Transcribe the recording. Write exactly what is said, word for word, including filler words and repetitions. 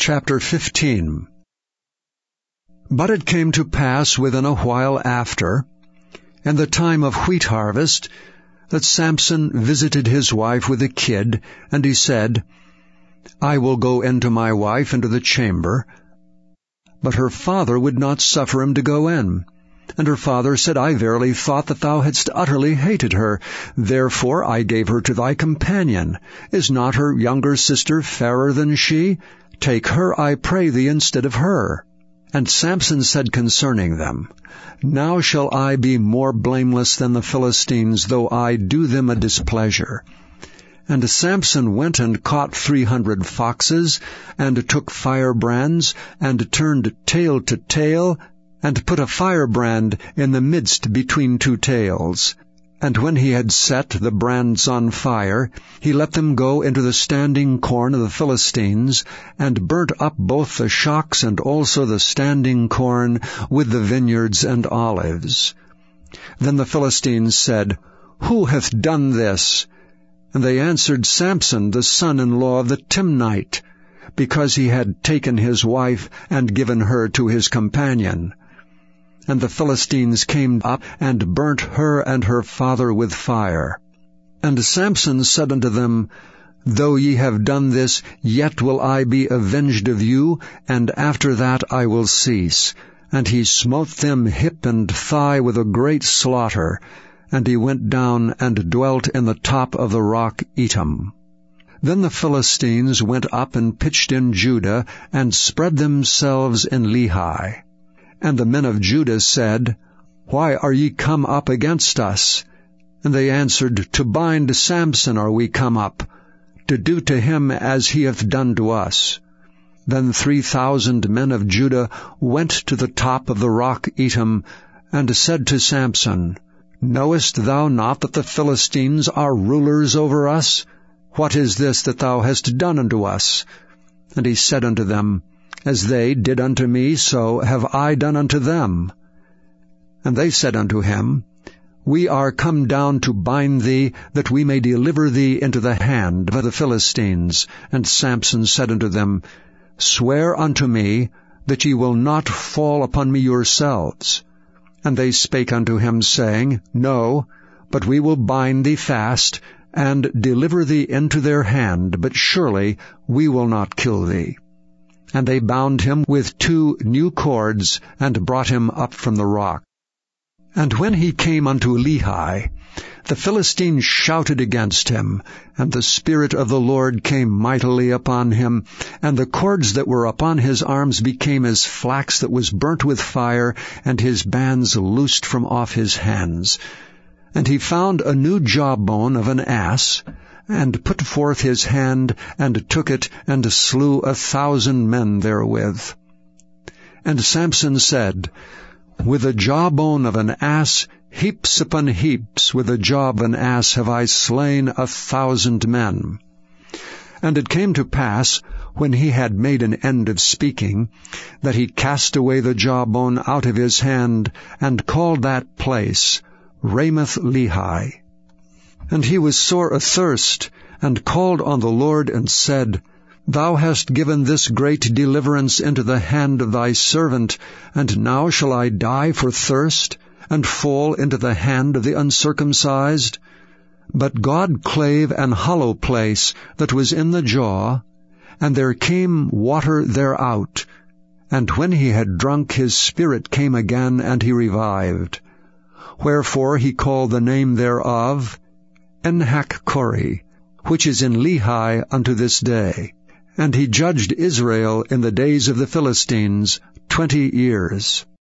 Chapter fifteen. But it came to pass within a while after, in the time of wheat harvest, that Samson visited his wife with a kid, and he said, I will go in to my wife into the chamber. But her father would not suffer him to go in. And her father said, I verily thought that thou hadst utterly hated her. Therefore I gave her to thy companion. Is not her younger sister fairer than she? Take her, I pray thee, instead of her. And Samson said concerning them, Now shall I be more blameless than the Philistines, though I do them a displeasure. And Samson went and caught three hundred foxes, and took firebrands, and turned tail to tail, and put a firebrand in the midst between two tails. And when he had set the brands on fire, he let them go into the standing corn of the Philistines, and burnt up both the shocks and also the standing corn with the vineyards and olives. Then the Philistines said, Who hath done this? And they answered, Samson, the son-in-law of the Timnite, because he had taken his wife and given her to his companion. And the Philistines came up and burnt her and her father with fire. And Samson said unto them, Though ye have done this, yet will I be avenged of you, and after that I will cease. And he smote them hip and thigh with a great slaughter, and he went down and dwelt in the top of the rock Etam. Then the Philistines went up and pitched in Judah, and spread themselves in Lehi. And the men of Judah said, Why are ye come up against us? And they answered, To bind Samson are we come up, to do to him as he hath done to us. Then three thousand men of Judah went to the top of the rock Etam, and said to Samson, Knowest thou not that the Philistines are rulers over us? What is this that thou hast done unto us? And he said unto them, As they did unto me, so have I done unto them. And they said unto him, We are come down to bind thee, that we may deliver thee into the hand of the Philistines. And Samson said unto them, Swear unto me that ye will not fall upon me yourselves. And they spake unto him, saying, No, but we will bind thee fast, and deliver thee into their hand, but surely we will not kill thee. And they bound him with two new cords, and brought him up from the rock. And when he came unto Lehi, the Philistines shouted against him, and the Spirit of the Lord came mightily upon him, and the cords that were upon his arms became as flax that was burnt with fire, and his bands loosed from off his hands. And he found a new jawbone of an ass, and put forth his hand, and took it, and slew a thousand men therewith. And Samson said, With the jawbone of an ass, heaps upon heaps, with the jaw of an ass have I slain a thousand men. And it came to pass, when he had made an end of speaking, that he cast away the jawbone out of his hand, and called that place Ramath-Lehi. And he was sore athirst, and called on the Lord, and said, Thou hast given this great deliverance into the hand of thy servant, and now shall I die for thirst, and fall into the hand of the uncircumcised? But God clave an hollow place that was in the jaw, and there came water thereout. And when he had drunk, his spirit came again, and he revived. Wherefore he called the name thereof Enhakkore, which is in Lehi unto this day. And he judged Israel in the days of the Philistines twenty years.